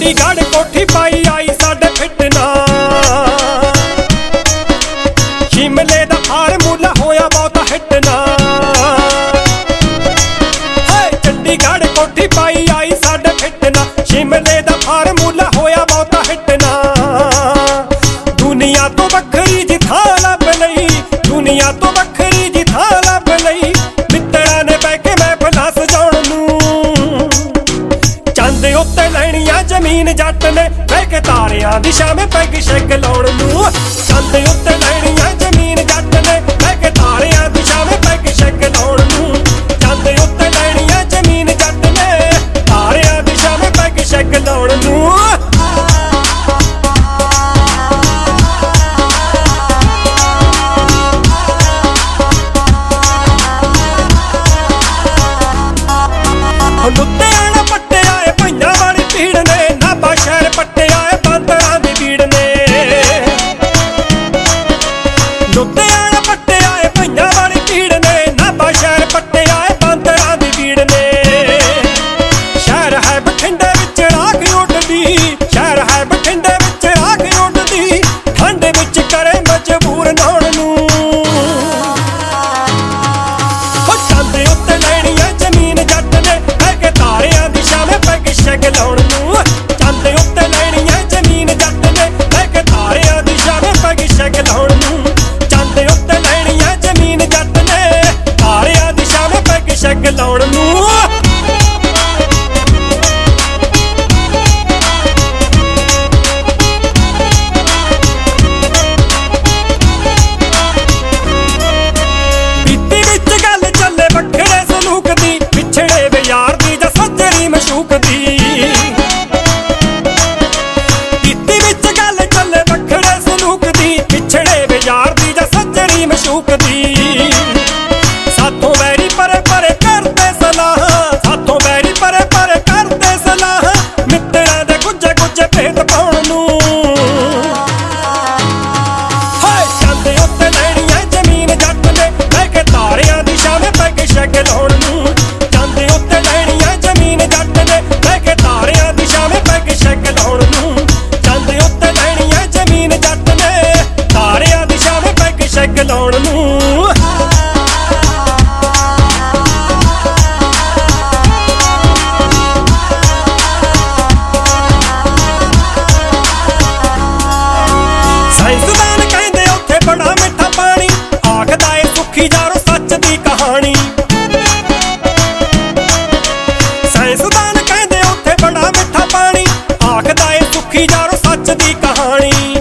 चंडीगढ़ कोठी पाई आई साडे फिटना शिमले दा फार्मूला होया बहुता हिटना चंडीगढ़ कोठी पाई आई साडे फिटना शिमले दा फार्मूला होया बहुता हिटना दुनिया तो वखरी जी थां लभ लई दुनिया तो वखरी जी थां लभ लई मित्तरां ने बह के महफिलां सजाउण नूं चंद उत्ते लैणियां जमीन जट ने बह के तारियां दी शाम पैग शैग लाउण नूं चंद उत्ते लैणियां जमीन जट ने बह के तारियां दी शाम पैग शैग लाउण नूं चंद उत्ते लैणियां जमीन जट ने तारियां दी शाम पैग शैग लाउण नूं लुधियाना पट्टे आए भईयां वाली भीड़ ने नाभा शहर पट्टे आए बांदरां दी भीड़ ने लुधियाना पट्टे आए भईयां वाली भीड़ ने नाभा शहर पट्टे आए बांदरां दी भीड़ ने शहर है बठिंडे विच राख उडदी शहर है बठिंडे विच राख उडदी ठंड विच करे मजबूर नहाउण नूं चंद उत्ते लैणियां जमीन जट ने तारियां दी शाम पैग शैग लाउण नूं चंद उत्ते लैणियां जमीन जट ने बह के तारियां दी शाम पैग शैग लाउण नूं चंद उत्ते लैणियां जमीन जट ने तारियां दी शाम पैग शैग लाउण नूं मशूक दी कित्ती विच गल चले वखड़े सलूक दी पिछड़े बेजार दी जा सज्जनी मशूक दी साथों बैरी परे परे करते सलाह साथों बैरी परे परे करते सलाह मित्तरां दे गुज्जे गुज्जे भेद पाउण नूं हाय चंद उत्ते लैणियां जमीन जट ने बह के तारियां दी शाम पैग शैग लाउण नूं चंद उत्ते लैणियां जमीन जट ने बह के तारियां दी शाम पैग शैग लाउण नूं चंद उत्ते लैणियां जमीन जट ने तारियां दी शाम पैग शैग लाउण नूं साइंसदान कहंदे उत्थे बड़ा मिठा पानी आखदा ए सुखी जारो सच दी कहानी साइंसदान कहंदे उत्थे बड़ा मिठा पानी आखदा ए सुखी जारो सच दी कहानी